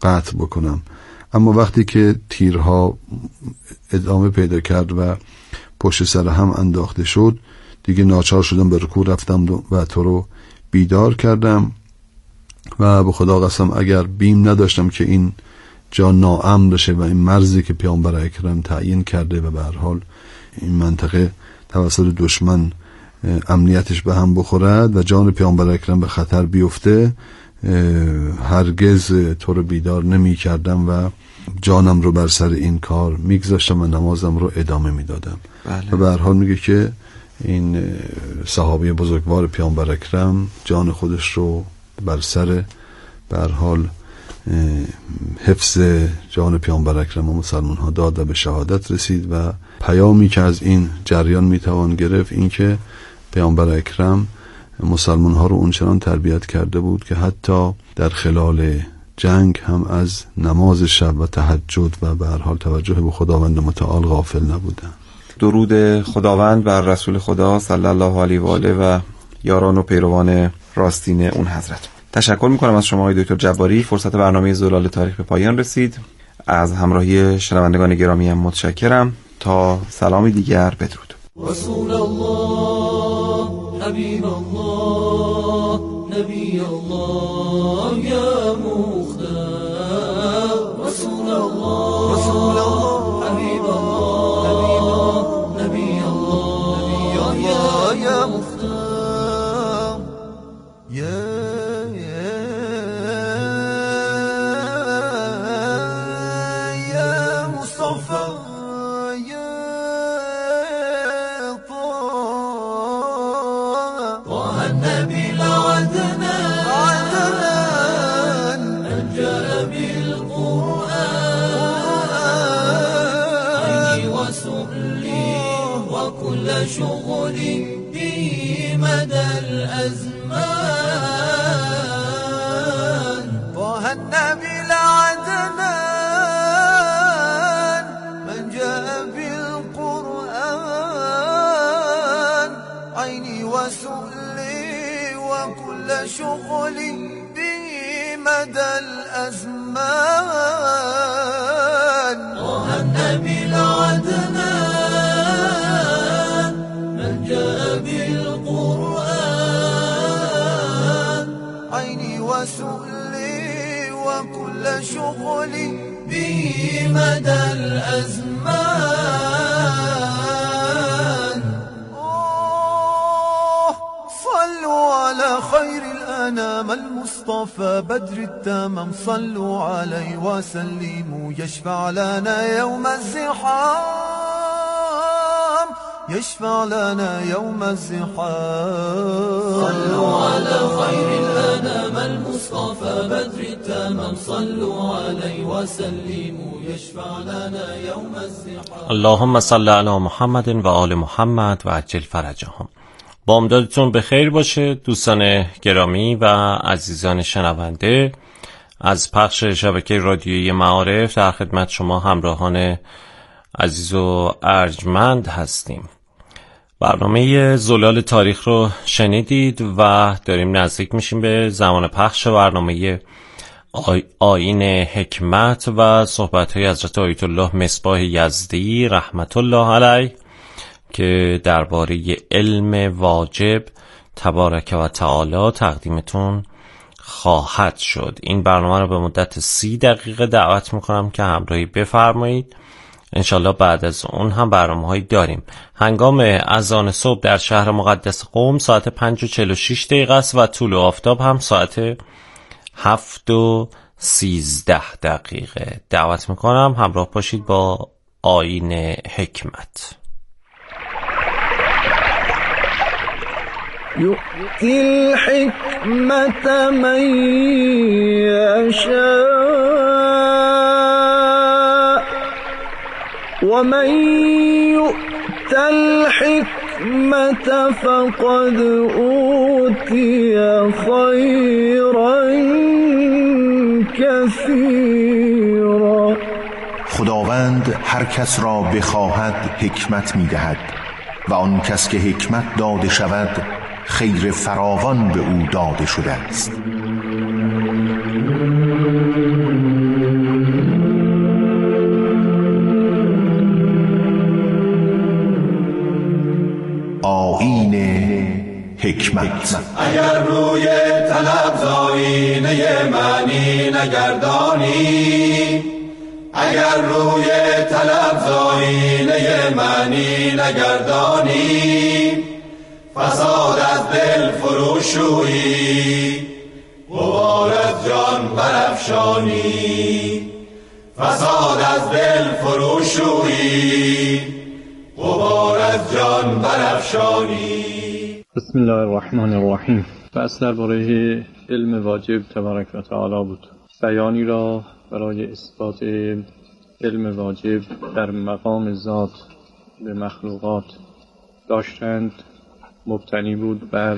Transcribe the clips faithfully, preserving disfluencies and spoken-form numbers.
قطع بکنم. اما وقتی که تیرها ادامه پیدا کرد و پشت سر هم انداخته شد، دیگه ناچار شدم به رکوع رفتم و تو رو بیدار کردم و به خدا قسم اگر بیم نداشتم که این جا ناامن بشه و این مرزی که پیامبر اکرم تعیین کرده و به هر حال این منطقه توسط دشمن امنیتش به هم بخورد و جان پیامبر اکرم به خطر بیفته، هرگز تو رو بیدار نمی کردم و جانم رو بر سر این کار میگذاشتم و نمازم رو ادامه میدادم. بله. و به هر حال میگه که این صحابی بزرگوار پیامبر اکرم جان خودش رو بر سر به هر حال حفظ جان پیامبر اکرم و مسلمان ها داد و به شهادت رسید. و پیامی که از این جریان میتوان گرفت این که پیامبر اکرم مسلمان ها رو اونچنان تربیت کرده بود که حتی در خلال جنگ هم از نماز شب و تهجد و به هر حال توجه به خداوند متعال غافل نبودن. درود خداوند بر رسول خدا صلی الله علیه و آله و یاران و پیروان راستین اون حضرت. تشکر میکنم از شما آقای دکتر جباری. فرصت برنامه زلال تاریخ به پایان رسید. از همراهی شنوندگان گرامی هم متشکرم. تا سلامی دیگر، بدرود. رسول الله، حبیب الله، نبی الله، یا مختار. رسول الله، رسول الله، حبیب الله، حبیب الله، نبی الله، یا یا مختار. یا شغلي به مدى الأزمان. طه النبي العدنان من جاء بالقرآن، عيني وسؤلي وكل شغلي به مدى الأزمان. طه النبي العدنان جاء بالقرآن، عيني وسؤلي وكل شغلي به مدى الأزمان. أوه صلوا على خير الأنام المصطفى بدر التمام، صلوا عليه وسلموا يشفع لنا يوم الزحام، يشفع لنا يوم الزحام. صلوا على خير الأنام المصطفى بدر التمام، صلوا عليه وسلموا يشفع لنا يوم الزحام. اللهم صل على محمد و آل محمد و عجل فرجهم. بامدادتون به خیر باشه دوستان گرامی و عزیزان شنونده. از پخش شبکه رادیویی معارف در خدمت شما همراهان عزیز و ارجمند هستیم. برنامه زلال تاریخ رو شنیدید و داریم نزدیک میشیم به زمان پخش برنامه آیین حکمت و صحبت‌های حضرت آیت الله مصباح یزدی رحمت الله علیه که درباره علم واجب تبارک و تعالی تقدیمتون خواهد شد. این برنامه رو به مدت سی دقیقه دعوت میکنم که همراهی بفرمایید. انشالله بعد از اون هم برنامه‌هایی داریم. هنگام اذان صبح در شهر مقدس قم ساعت پنج و چهل و شش دقیقه است و طول آفتاب هم ساعت هفت و سیزده دقیقه. دعوت میکنم همراه باشید با آیین حکمت. یؤتی الحکمت من یشاء و من یؤت الحکمت فقد اوتی خیرا کثیرا. خداوند هر کس را بخواهد حکمت می‌دهد و آن کس که حکمت داده شود خیر فراوان به او داده شده است. حکمت. اگر روی طلب زاینه معنی نگردانی، اگر روی طلب زاینه معنی نگردانی، فساد از دل فروشویی، غبار از جان برافشانی. فساد از دل فروشویی، غبار از جان برافشانی. بسم الله الرحمن الرحیم. بحث درباره علم واجب تبارک و تعالی بود. بیانی را برای اثبات علم واجب در مقام ذات به مخلوقات داشتند مبتنی بود بر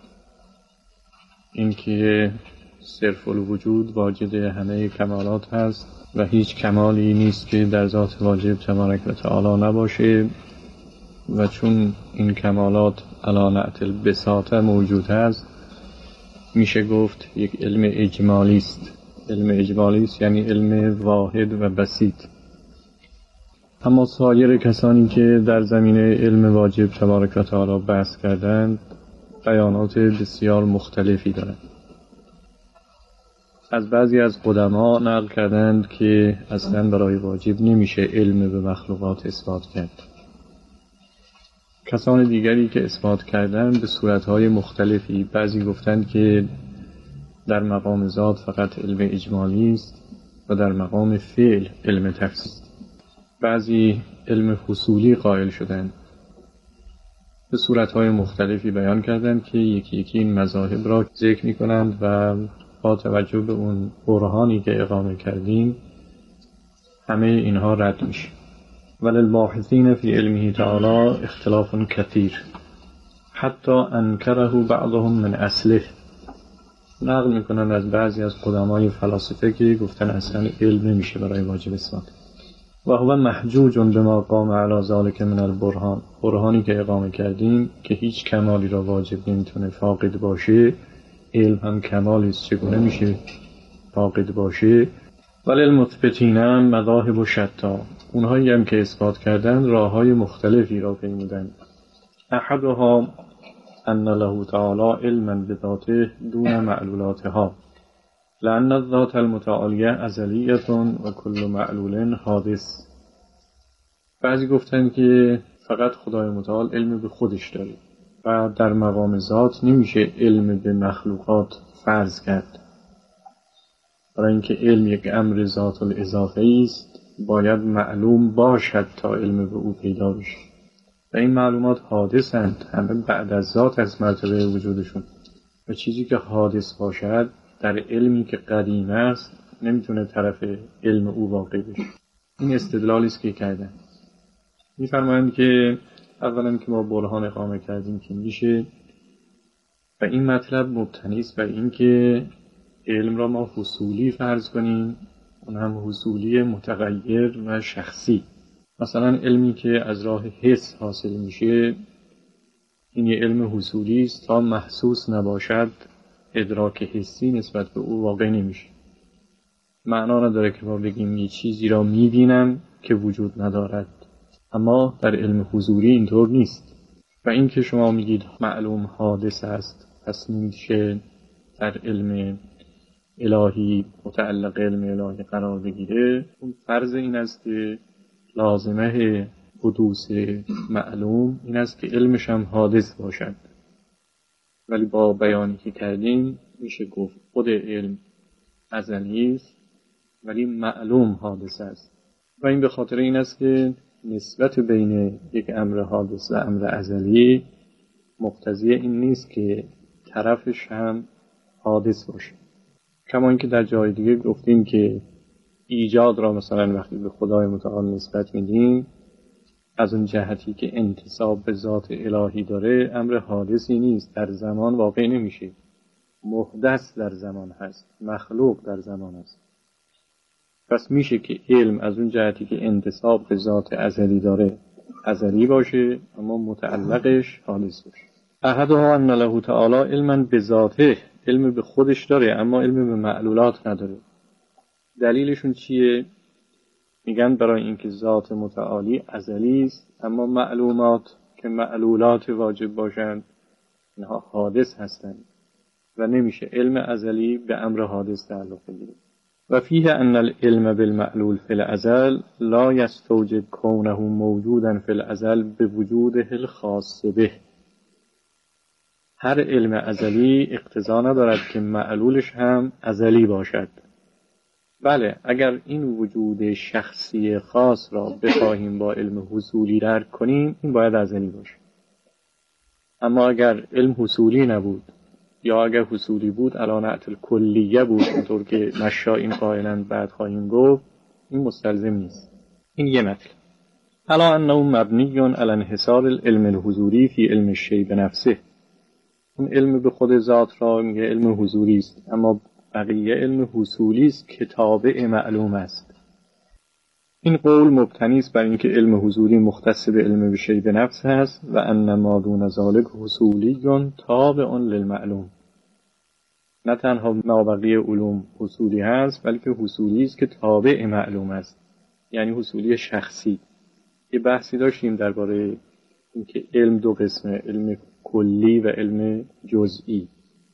اینکه صرف الوجود واجد همه کمالات هست و هیچ کمالی نیست که در ذات واجب تبارک و تعالی نباشه، و چون این کمالات علی نعت البساطه موجود هست میشه گفت یک علم اجمالی است. علم اجمالی است یعنی علم واحد و بسیط. اما سایر کسانی که در زمینه علم واجب تبارک و تعالی بحث کردند بیانات بسیار مختلفی دارند. از بعضی از قدما نقل کردند که اصلا برای واجب نمیشه علم به مخلوقات اثبات کرد. کسان دیگری که اثبات کردند به صورتهای مختلفی. بعضی گفتند که در مقام ذات فقط علم اجمالی است و در مقام فعل علم تفصیلی. بعضی علم حصولی قائل شدند. به صورتهای مختلفی بیان کردند که یکی یکی این مذاهب را ذکر می کنند و با توجه به اون برهانی که اقامه کردیم همه اینها رد میشه. وللباحثین فی علمه تعالی اختلاف کثیر حتی انکره بعضهم من اصله. نقل میکنن از بعضی از قدمای فلاسفه که گفتن اصلا علم نمیشه برای واجب اثبات و هو محجوج بما قام علی ذلک من البرهان. برهانی که اقامه کردیم که هیچ کمالی را واجب نمیتونه فاقد باشه، علم هم کمالی است چگونه میشه فاقد باشه. ولی المثبتین مذاهب و شتا، اونهایی هم که اثبات کردن راههای مختلفی را پیمودند. احدها ان له تعالی علما بذاته دون معلولاتها لأن الذات المتعالیه ازلیه و کل معلول حادث. بعضی گفتن که فقط خدای متعال علم به خودش داره و در مقام ذات نمیشه علم به مخلوقات فرض کرد، برای اینکه علم یک امر ذات الاضافه است باید معلوم باشد تا علم به او پیدا بشه و این معلومات حادثند، همه بعد از ذات از مرتبه وجودشون، و چیزی که حادث باشد در علمی که قدیم است نمیتونه طرف علم او واقع بشه. این استدلالی است که کردن. میفرمایند که اولا که ما برهان اقامه کردیم که میشه و این مطلب مبتنی است بر اینکه علم را ما حصولی فرض کنیم، اون هم حصولی متغیر و شخصی. مثلا علمی که از راه حس حاصل میشه این یه علم حصولی است، تا محسوس نباشد ادراک حسی نسبت به او واقع نمیشه. معنا نداره که ما بگیم یه چیزی را میبینم که وجود ندارد، اما در علم حضوری اینطور نیست. و این که شما میگید معلوم حادث است پس نمیشه در علم الهی متعلق علم الهی قرار بگیره. اون فرض این است که لازمه حدوث معلوم این است که علمش هم حادث باشد، ولی با بیانی که کردیم میشه گفت خود علم ازلی است ولی معلوم حادث است. و این به خاطر این است که نسبت بین یک امر حادث و امر ازلی مقتضی این نیست که طرفش هم حادث باشه. کما اینکه در جای دیگه گفتیم که ایجاد را مثلا وقتی به خدای متعال نسبت میدیم از اون جهتی که انتساب به ذات الهی داره امر حادثی نیست، در زمان واقع نمیشه، محدث در زمان هست، مخلوق در زمان هست. پس میشه که علم از اون جهتی که انتساب به ذات ازلی داره ازلی باشه اما متعلقش حادث باشه. احدها ان له تعالی علما بذاته، علم به خودش داره اما علم به معلولات نداره. دلیلشون چیه؟ میگن برای اینکه ذات متعالی ازلی است اما معلومات که معلولات واجب باشند اینها حادث هستند و نمیشه علم ازلی به امر حادث تعلق بگیره. و فیه ان العلم بالمعلول فی الازل لا یستوجب کونه موجودا فی الازل به وجوده الخاص به. هر علم ازلی اقتضا ندارد که معلولش هم ازلی باشد. بله، اگر این وجود شخصی خاص را بخواهیم با علم حصولی درک کنیم، این باید ازلی باشه. اما اگر علم حصولی نبود یا اگر حصولی بود علی نعت الکلیه بود، اونطور که مشایخ قائلند بعد خواهیم گفت، این مستلزم نیست. این یه مطلب. الا انه مبنی علی انحصار العلم الحضوری فی علم الشیء بنفسه. اون علم به خود ذات را میگه علم حضوری است، اما بقیه علم حصولی است که تابع معلوم است. این قول مبتنی است بر اینکه علم حضوری مختص به علم شیء بنفس است و ان ما دون ذلک حصولی تابع للمعلوم. نه تنها مابقی علوم حصولی هست، بلکه حصولی است که تابع معلوم است، یعنی حصولی شخصی. یه بحثی داشتیم درباره اینکه علم دو قسمه، علم کلی و علم جزئی.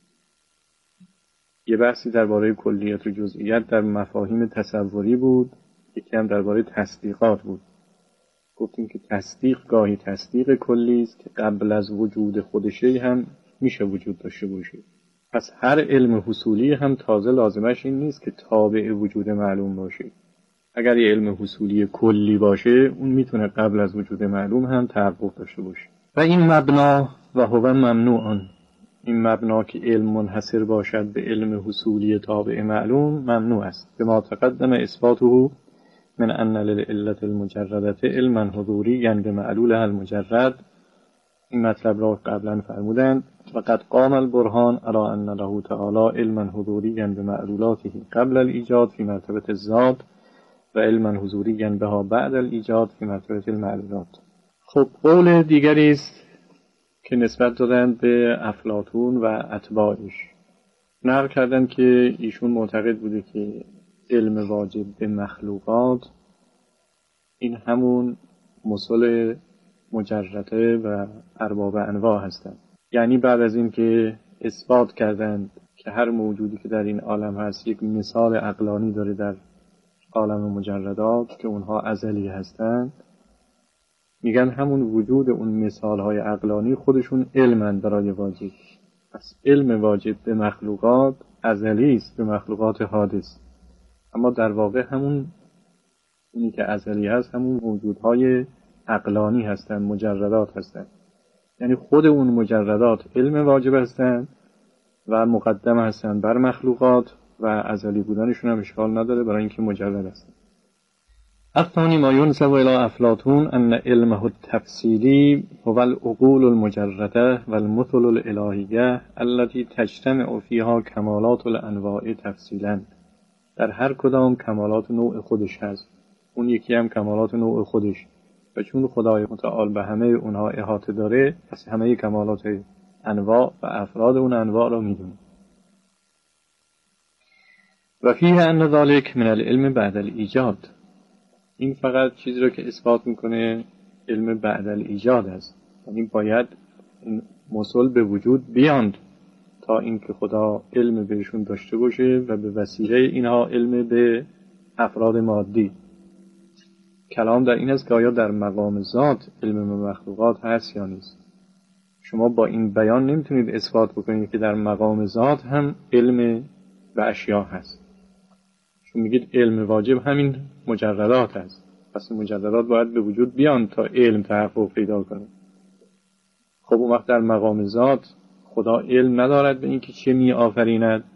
یه بحثی درباره کلیات و جزئیات در مفاهیم تصوری بود، یکی هم درباره تصدیقات بود. گفتیم که تصدیق گاهی تصدیق کلی است که قبل از وجود خودشی هم میشه وجود داشته باشه. پس هر علم حصولی هم تازه لازمش این نیست که تابع وجود معلوم باشه. اگر یه علم حصولی کلی باشه، اون میتونه قبل از وجود معلوم هم تحقق داشته باشه. و این مبنا و هو ممنوعان، این مبنا که علم منحصر باشد به علم حصولی تابع معلوم ممنوع است. به ما تقدم اثباته من ان للعلة المجردة علما حضوریا بمعلولها المجرد. این مطلب را قبلا فرمودند. و قد قام البرهان علی ان له تعالی علما حضوریا بمعلولاته قبل الایجاد فی مرتبه الذات و علما حضوریا بها بعد الایجاد فی مرتبه المعلولات. خب قول دیگری است که نسبت دادند به افلاطون و اتباعش. نقل کردند که ایشون معتقد بوده که علم واجب به مخلوقات این همون مسل مجرده و ارباب انواع هستند. یعنی بعد از این که اثبات کردند که هر موجودی که در این عالم هست یک مثال عقلانی داره در عالم مجردات که اونها ازلی هستند، میگن همون وجود اون مثالهای عقلانی خودشون علمن برای واجب. پس علم واجب به مخلوقات ازلی است به مخلوقات حادث، اما در واقع همون اونی که ازلی هست همون موجودهای عقلانی هستند، مجردات هستند. یعنی خود اون مجردات علم واجب هستند و مقدم هستند بر مخلوقات و ازلی بودنشون هم اشکال نداره برای اینکه مجرد هستند. الثانی ما ينسب الى افلاطون ان علمه التفصیلی هو العقول المجرده والمثل الالهیه التي تجتمع فيها کمالات الانواع تفصیلا. در هر کدام کمالات نوع خودش هست، اون یکی هم کمالات نوع خودش، و چون خدای متعال به همه اونها احاطه داره، پس همه کمالات انواع و افراد اون انواع رو میدونه. و فیه ان ذلك من العلم بعد الایجاد. این فقط چیزی رو که اثبات میکنه علم بعد الایجاد است، یعنی باید این مسل به وجود بیاند تا اینکه خدا علم بهشون داشته باشه و به وسیله اینها علم به افراد مادی. کلام در این است که آیا در مقام ذات علم به مخلوقات هست یا نیست. شما با این بیان نمیتونید اثبات بکنید که در مقام ذات هم علم به اشیاء هست، چون میگید علم واجب همین مجردات هست. پس مجردات باید به وجود بیان تا علم تحقق پیدا کنه. خب اون وقت در مقام ذات خدا علم ندارد به اینکه چه می آفریند.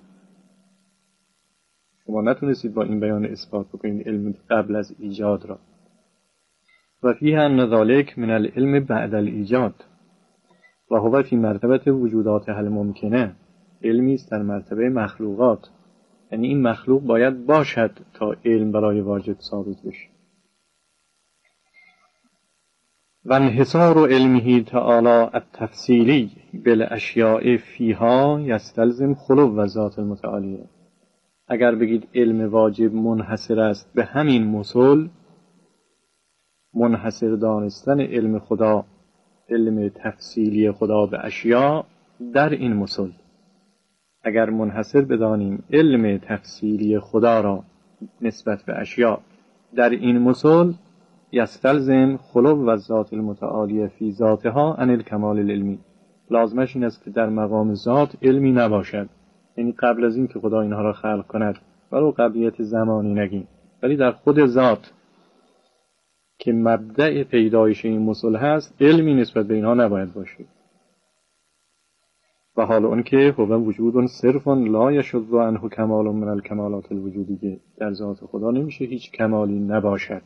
شما نتونستید با این بیان اثبات بکنید علم قبل از ایجاد را. و فیه ان ذلک من العلم بعد الایجاد و هو فی مرتبه وجودات الممکنه. علمی است در مرتبه مخلوقات، یعنی این مخلوق باید باشد تا علم برای واجب ثابت بشه. و انحصار علمه تعالی التفصیلی بالاشیاء فیها یستلزم خلو ذات المتعالیه. اگر بگید علم واجب منحصر است به همین مسل، منحصر دانستن علم خدا، علم تفصیلی خدا به اشیاء، در این مسل. اگر منحصر بدانیم علم تفصیلی خدا را نسبت به اشیاء در این مسل، یستلزم خلو و ذات المتعالیه فی ذاتها عن الکمال العلمی. لازمش این است که در مقام ذات علمی نباشد، یعنی قبل از این که خدا اینها را خلق کند ولو قبلیت زمانی نگیم، ولی در خود ذات که مبدأ پیدایش این مسل هست علمی نسبت به اینها نباید باشد. و حال اون که هو وجود صرف لا یشذ عنه کمال من الکمالات الوجودیه، در ذات خدا نمیشه هیچ کمالی نباشد.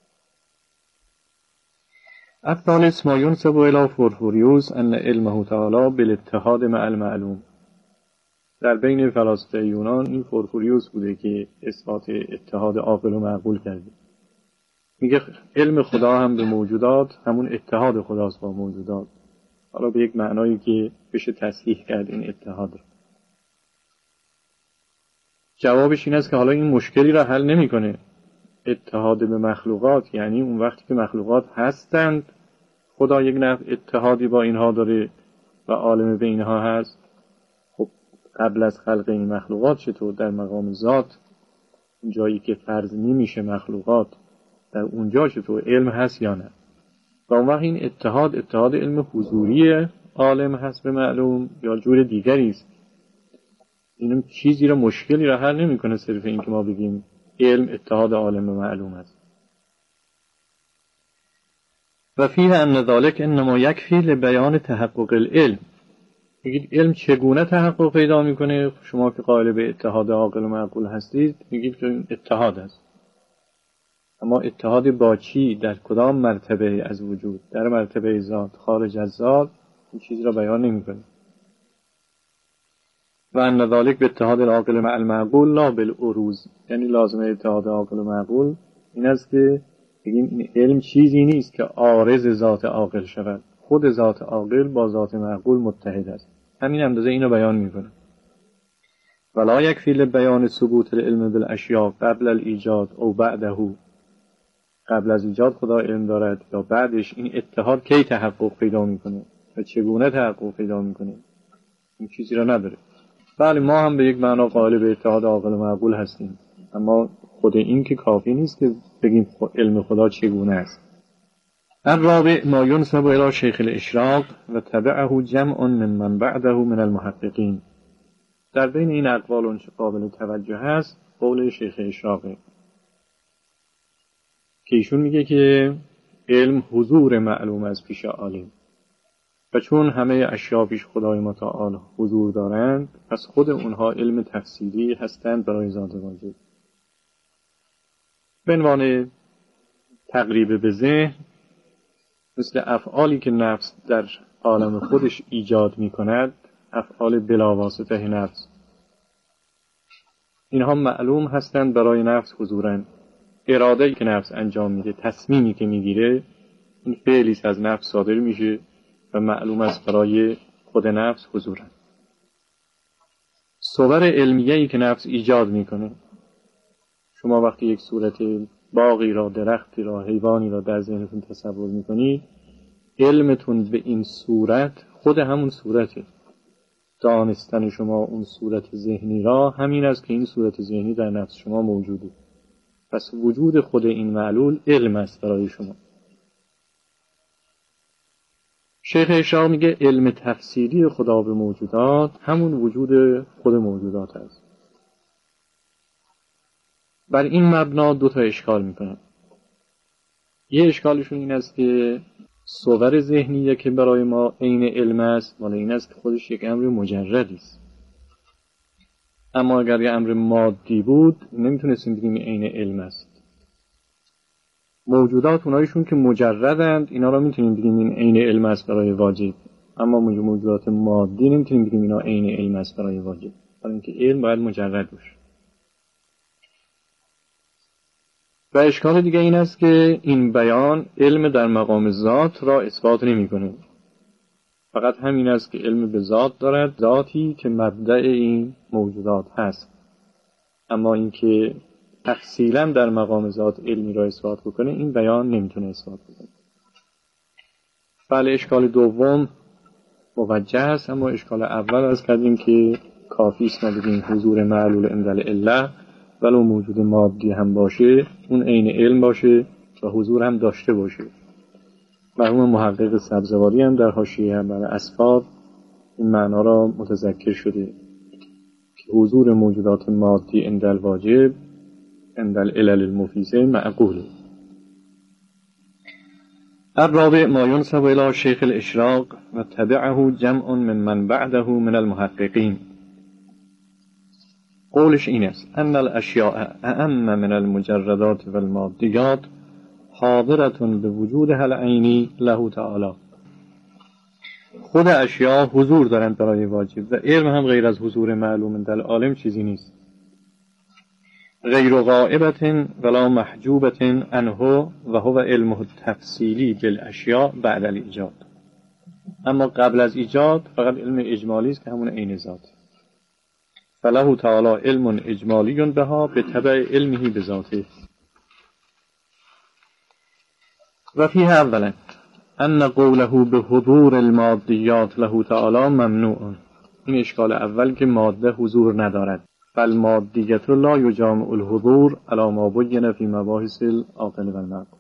الثالث ما ينسب الى فورفوریوس ان علمه تعالی بالاتحاد مع المعلوم. در بین فلاسفه یونان این فورفوریوس بوده که اثبات اتحاد عاقل و معقول کرده. میگه علم خدا هم به موجودات همون اتحاد خداست با موجودات، حالا به یک معنایی که بشه تصحیح کرد این اتحاد. جوابش این است که حالا این مشکلی را حل نمیکنه. اتحاد به مخلوقات یعنی اون وقتی که مخلوقات هستند خدا یک نوع اتحادی با اینها داره و عالم به اینها هست. خب قبل از خلق این مخلوقات چطور در مقام ذات جایی که فرض نمیشه مخلوقات در اونجا چطور علم هست یا نه؟ و اون وقت این اتحاد اتحاد علم حضوری عالم هست به معلوم یا جور دیگری است. این چیزی را مشکلی را حل نمیکنه صرف این که ما بگیم علم اتحاد عالم به معلوم است. و فیه ان ذلک انما یکفی لبیان تحقق العلم. میگید علم چگونه تحقق پیدا میکنه؟ شما که قائل به اتحاد عاقل و معقول هستید میگید که این اتحاد است، اما اتحاد با چی؟ در کدام مرتبه از وجود؟ در مرتبه ذات، خارج از ذات این چیز را بیان نمیکنه. و ان ذلک به اتحاد العاقل مع المعقول لا بالعروض، یعنی لازمه اتحاد عاقل و معقول این است که بگیم این علم چیزی نیست که عارض ذات عاقل شود، خود ذات عاقل با ذات معقول متحد است. همین اندازه اینو بیان میکنه. ولا یکفی لبیان ثبوت العلم بالاشیاء قبل الایجاد او بعده. قبل از ایجاد خدا علم دارد یا بعدش، این اتحاد کی تحقق پیدا میکنه و چگونه تحقق پیدا میکنه؟ این چیزی را نداره. بله ما هم به یک معنا قائل به اتحاد عاقل و معقول هستیم، اما خود این که کافی نیست که بگیم علم خدا چگونه است. الرابع ما ينسب الى شیخ الاشراق و تبعه جمع من بعده من المحققین. در بین این اقوال اون قابل توجه هست قول شیخ اشراقه که ایشون میگه که علم حضور معلوم از پیش عالم و چون همه اشیا پیش خدای متعال حضور دارند پس خود اونها علم تفصیلی هستند برای ذات واجب. به عنوان تقریب به ذهن، مثل افعالی که نفس در عالم خودش ایجاد می کند، افعال بلاواسطه نفس، اینها معلوم هستند برای نفس حضورند. اراده‌ای که نفس انجام میده، تصمیمی که میگیره، این فعلی از نفس صادر میشه و معلوم است برای خود نفس حضورند. صور علمیه‌ای که نفس ایجاد میکنه، شما وقتی یک صورت باغی را، درختی را، حیوانی را در ذهنتون تصور میکنید، علمتون به این صورت خود همون صورته. دانستن شما اون صورت ذهنی را همین است که این صورت ذهنی در نفس شما موجوده. پس وجود خود این معلول علم است برای شما. شیخ اشراق میگه علم تفسیری خدا به موجودات همون وجود خود موجودات است. بر این مبنا دو تا اشکال میکنه. یه اشکالشون این است که صور ذهنیه که برای ما عین علم است، مال این است که خودش یک امر مجردی است. اما اگر یه امر مادی بود نمیتونستیم بگیم عین علم است. موجودات اونایشون که مجردند اینا را میتونیم بگیم این عین علم است برای واجب، اما موجودات مادی نمیتونیم بگیم اینا عین علم است برای واجب، برای اینکه علم باید مجرد باشه. و اشکال دیگه این است که این بیان علم در مقام ذات را اثبات نمی کنه. فقط همین است که علم به ذات دارد، ذاتی که مبدأ این موجودات هست. اما اینکه تفصیلا در مقام ذات علمی را اثبات بکنه این بیان نمیتونه اثبات بکنه. بله اشکال دوم موجه است. اما اشکال اول از کردیم که کافی است ندیدیم حضور معلول عند العله ولو موجود مادی هم باشه، اون عین علم باشه و حضور هم داشته باشه. مرحوم محقق سبزواری هم در حاشیه هم برای اسباب این معنا را متذکر شده که حضور موجودات مادی عند الواجب عند العلل المفیزه معقوله. الرابع ما ينسب الى شیخ الاشراق و تبعه جمع من من بعده من المحققین. قولش این است ان الاشیاء اعم من المجردات و المادیات حاضرة بوجودها العینی له تعالی. خود اشیاء حضور دارند برای واجب و علم هم غیر از حضور معلوم در عالم چیزی نیست. غیر غائبة ولا محجوبة عنه و هو علمه التفصیلی بالاشیاء بعد الایجاد. اما قبل از ایجاد فقط علم اجمالی است که همون عین ذات. فله تعالی علم اجمالی بها به تبع علمه بذاته. و فیه اولا ان قوله به حضور المادیات له تعالی ممنوع. این اشکال اول که ماده حضور ندارد. فالمادیت لا یجامع الحضور علی ما بین فی مباحث العاقل و النقل.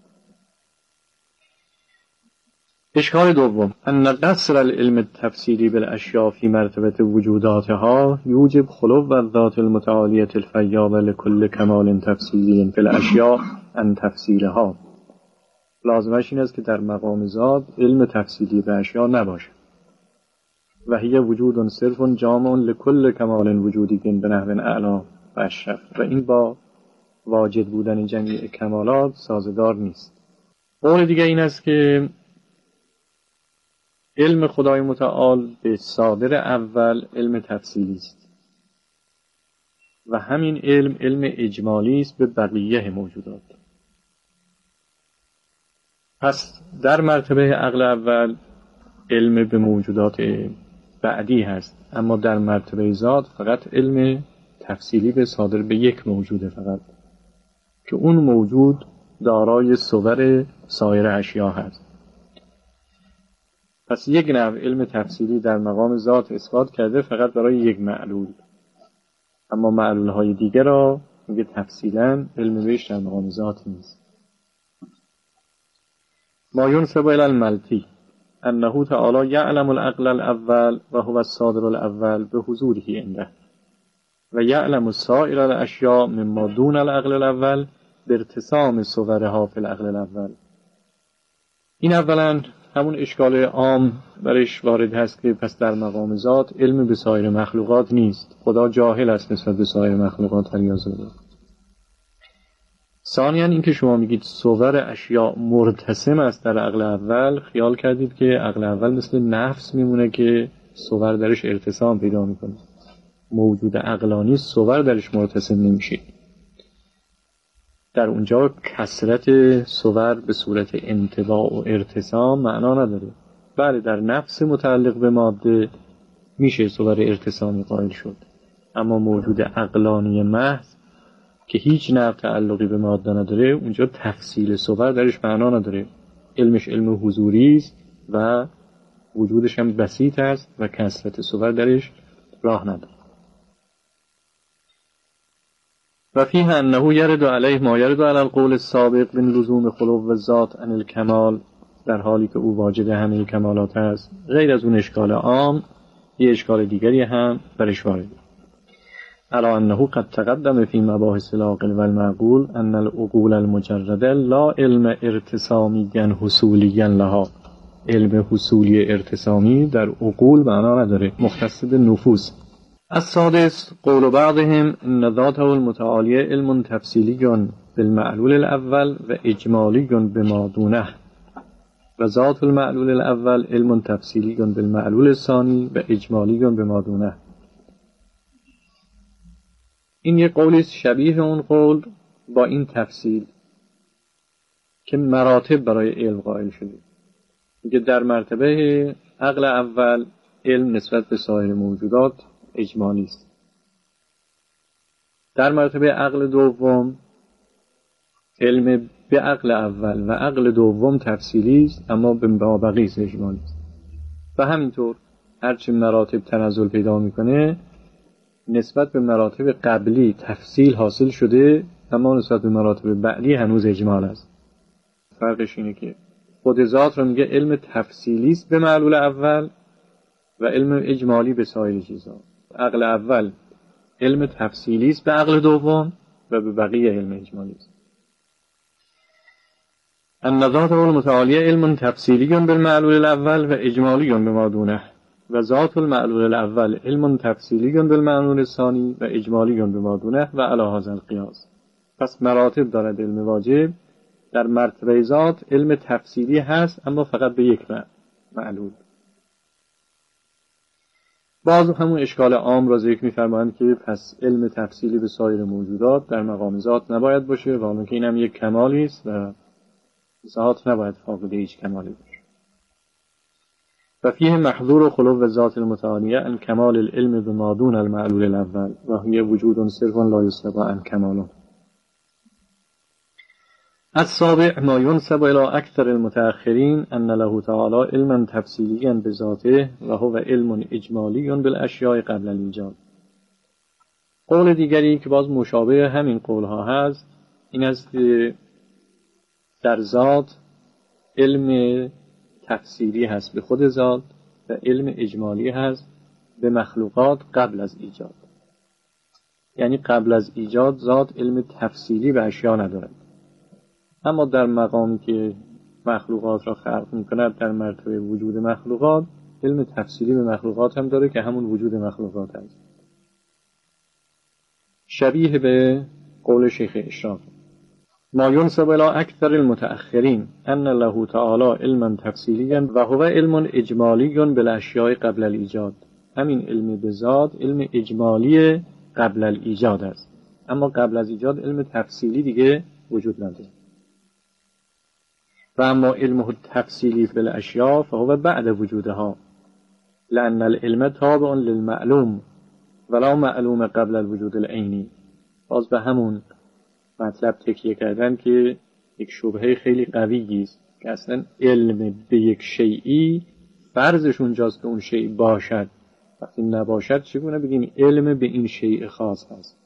اشکال دوم ان قصر العلم التفصیلی بالاشیاء فی مرتبه وجوداتها یوجب خلو الذات المتعالیة الفیاضة لكل کمال تفصیلی فی الاشیاء عن تفصیلها. لازمش این است که در مقام ذات علم تفصیلی به اشیاء نباشه. و هی وجود صرف جامع لكل کمال وجودی به نحو اعلی و اشرف. و این با واجد بودن جمیع کمالات سازگار نیست. قول دیگه این است که علم خدای متعال به صادر اول علم تفصیلی است و همین علم علم اجمالی است به بقیه موجودات. پس در مرتبه عقل اول علم به موجودات بعدی هست، اما در مرتبه ذات فقط علم تفصیلی به صادر به یک موجوده فقط که اون موجود دارای صور سایر اشیا هست. پس یک نوع علم تفصیلی در مقام ذات اثبات کرده فقط برای یک معلول، اما معلول های دیگر را میگه تفصیلا علم بهش در مقام ذات نیست. ما ینسب الی الملتی انه تعالی یعلم العقل الاول و هو الصادر الاول به حضوره عنده و یعلم سائر الاشیاء مما دون العقل الاول به ارتسام صورها فی العقل الاول. این اولا همون اشکال عام برش وارد هست که پس در مقام ذات علم به سایر مخلوقات نیست، خدا جاهل است نسبت به سایر مخلوقات ریاض الله. ثانیاً این که شما میگید صور اشیاء مرتسم است در عقل اول، خیال کردید که عقل اول مثل نفس میمونه که صور درش ارتسام پیدا میکنه. موجود عقلانی صور درش مرتسم نمیشه. در اونجا کثرت صور به صورت انطباع و ارتسام معنا نداره. بله در نفس متعلق به ماده میشه صور ارتسامی قائل شد، اما موجود عقلانی محض که هیچ نوع تعلقی به ماده نداره اونجا تفصیل صور درش معنا نداره. علمش علم حضوری است و وجودش هم بسیط است و کثرت صور درش راه نداره. و فیه انه یرد علیه ما یرد علی القول السابق من لزوم خلو الذات عن الکمال، در حالی که او واجد همه کمالات است. غیر از اون اشکال عام یه اشکال دیگری هم برش وارده. الا انه قد تقدم فی مباحث العاقل و المعقول ان العقول المجرده لا علم ارتسامی حصولی لها. علم حصولی ارتسامی در عقول معنا نداره، مختص به نفوس. السادس قول بعضهم ان ذاته المتعالیه علم تفصیلی بالمعلول الاول و اجمالی بما دونه و ذات المعلول الاول علم تفصیلی بالمعلول الثانی و اجمالی بما دونه. این یک قولی شبیه اون قول با این تفصیل که مراتب برای علم قائل شده. میگه در مرتبه عقل اول علم نسبت به سایر موجودات اجمالی است. در مرتبه عقل دوم علم به عقل اول و عقل دوم تفصیلی است، اما به مابقی اجمالی است. و همینطور هرچی مراتب تنزل پیدا میکنه نسبت به مراتب قبلی تفصیل حاصل شده، اما نسبت به مراتب بعدی هنوز اجمال است. فرقش اینه که خود ذات رو میگه علم تفصیلی است به معلول اول و علم اجمالی به سایر چیزها. عقل اول علم تفصیلی است به عقل دوم و به بقیه علم اجمالی است. ان ذات المتعالیه علم تفصیلی بالمعلول الاول و اجمالی بما دونه و ذات المعلول الاول علم تفصیلی بالمعلول الثانی و اجمالی بما دونه و علی هذا القیاس. پس مراتب دارد علم واجب. در مرتبه ذات علم تفصیلی هست اما فقط به یک معلول. باز همون اشکال عام را ذکر می‌فرمایند که پس علم تفصیلی به سایر موجودات در مقام ذات نباید باشه، و اون که اینم یک کمالی است و ذات نباید فاقد هیچ کمالی باشه. و فیه محظور خلو ذات المتعالیه ان کمال العلم بما دون المعلول الاول و هی وجود صرف لا یستبع ان کماله. السابع ما ينسب الى اکثر المتأخرین ان له تعالی علما تفصیلیا بذاته و هو علم اجمالی بالاشیاء قبل الایجاد. قول دیگری که باز مشابه همین قولها هست این است که در ذات علم تفصیلی هست به خود ذات و علم اجمالی هست به مخلوقات قبل از ایجاد. یعنی قبل از ایجاد ذات علم تفصیلی به اشیا ندارد، اما در مقامی که مخلوقات را خلق می‌کند در مرتبه وجود مخلوقات علم تفصیلی به مخلوقات هم داره که همون وجود مخلوقات است. شبیه به قول شیخ اشراق ما ينسب الى اکثر المتأخرین ان له تعالی علما تفصیلیا و هو علم اجمالی بالاشیاء قبل الایجاد. همین علم به ذات علم اجمالی قبل الایجاد است، اما قبل از ایجاد علم تفصیلی دیگه وجود نداره. و اما علمه التفصیلی بالاشیاء فهو بعد وجودها لان العلم تابع للمعلوم ولا معلوم قبل الوجود العینی. باز به همون مطلب تکیه کردن که یک شبهه خیلی قوی است که اصلا علم به یک شیئی فرضش اونجاست که اون شیء باشد، وقتی نباشد چگونه بگیم علم به این شیء خاص هست.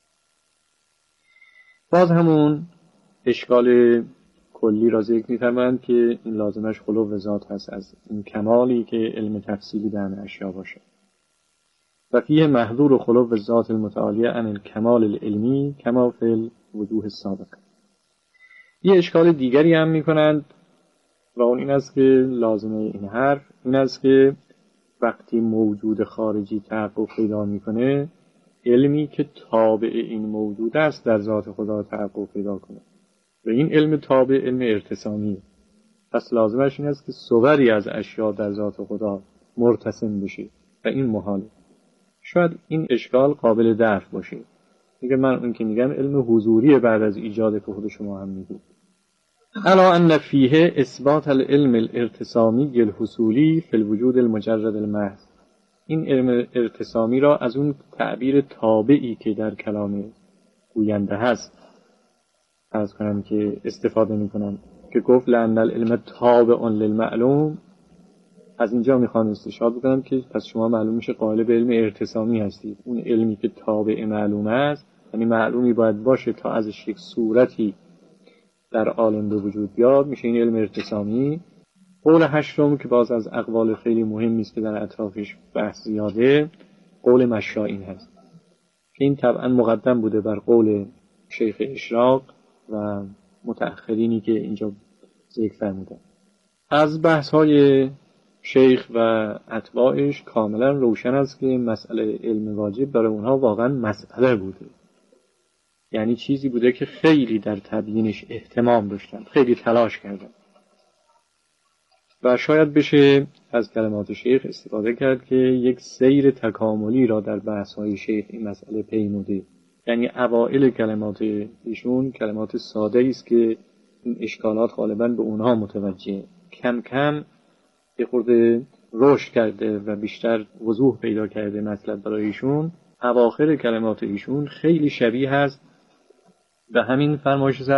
باز همون اشکال کلی را ذکر می‌فرمایند که این لازمش خلو ذات هست از این کمالی که علم تفصیلی در اشیا باشه. و فیه محظور خلو ذات المتعالیه عن الکمال العلمی کما فی الوجوه السابقه. یه اشکال دیگری هم می‌کنند و اون این است که لازمه این حرف این است که وقتی موجود خارجی تحقق پیدا می‌کنه علمی که تابع این موجود است در ذات خدا تحقق پیدا کنه و این علم تابع علم ارتسامی. پس لازمش این است که صوری از اشیاء در ذات خدا مرتسم بشه و این محاله. شاید این اشکال قابل دفع باشه. میگه من اون که میگم علم حضوری بعد از ایجاد که خود شما هم میگید. الا ان فیه اثبات العلم الارتسامی الحصولی فی الوجود المجرد المحض. این علم ارتسامی را از اون تعبیر تابعی که در کلام گوینده هست از کنم که استفاده میکنم که گفت لأن العلم تابع للمعلوم، از اینجا میخوام استشهاد بکنم که پس شما معلوم میشه قائل به علم ارتسامی هستید. اون علمی که تابع معلوم است یعنی معلومی باید باشه تا ازش یک صورتی در عالم به وجود بیاد، میشه این علم ارتسامی. قول هشتم که باز از اقوال خیلی مهمی است که در اطرافش بحث زیاده، قول مشائین هست که این طبعا مقدم بوده بر قول شیخ اشراق و متأخرینی که اینجا ذکر فرمودن. از بحث‌های شیخ و اتباعش کاملا روشن است که مسئله علم واجب برای اونها واقعا مسئله بوده، یعنی چیزی بوده که خیلی در تبیینش اهتمام داشتن، خیلی تلاش کردن و شاید بشه از کلمات شیخ استفاده کرد که یک سیر تکاملی را در بحث‌های شیخ این مسئله پیموده. یعنی اوائل کلمات ایشون کلمات ساده است که این اشکالات غالباً به اونها متوجه، کم کم یه خورده رشد کرده و بیشتر وضوح پیدا کرده مطلب برای ایشون. اواخر کلمات ایشون خیلی شبیه هست به همین فرمایش